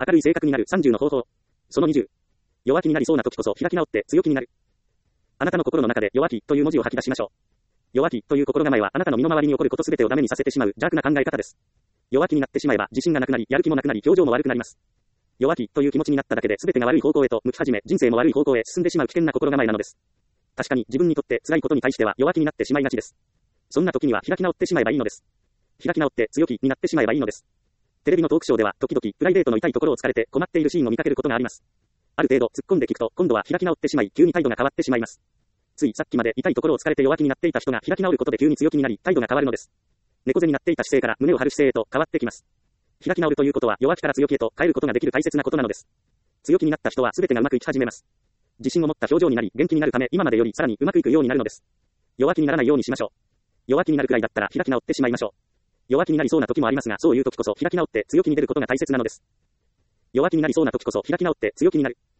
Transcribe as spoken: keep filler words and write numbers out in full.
明るい性格になるさんじゅうの方法。そのにじゅう。弱気になりそうな時こそ開き直って強気になる。あなたの心の中で弱気という文字を吐き出しましょう。弱気という心構えはあなたの身の回りに起こることすべてをダメにさせてしまう邪悪な考え方です。弱気になってしまえば自信がなくなり、やる気もなくなり、表情も悪くなります。弱気という気持ちになっただけで全てが悪い方向へと向き始め、人生も悪い方向へ進んでしまう危険な心構えなのです。確かに自分にとって辛いことに対しては弱気になってしまいがちです。そんな時には開き直ってしまえばいいのです。開き直って強気になってしまえばいいのです。テレビのトークショーでは時々プライベートの痛いところを突かれて困っているシーンを見かけることがあります。ある程度突っ込んで聞くと今度は開き直ってしまい急に態度が変わってしまいます。ついさっきまで痛いところを突かれて弱気になっていた人が開き直ることで急に強気になり態度が変わるのです。猫背になっていた姿勢から胸を張る姿勢へと変わってきます。開き直るということは弱気から強気へと変えることができる大切なことなのです。強気になった人は全てがうまくいき始めます。自信を持った表情になり元気になるため今までよりさらにうまくいくようになるのです。弱気にならないようにしましょう。弱気になるくらいだったら開き直ってしまいましょう。弱気になりそうな時もありますが、そういう時こそ開き直って強気に出ることが大切なのです。弱気になりそうな時こそ開き直って強気になる。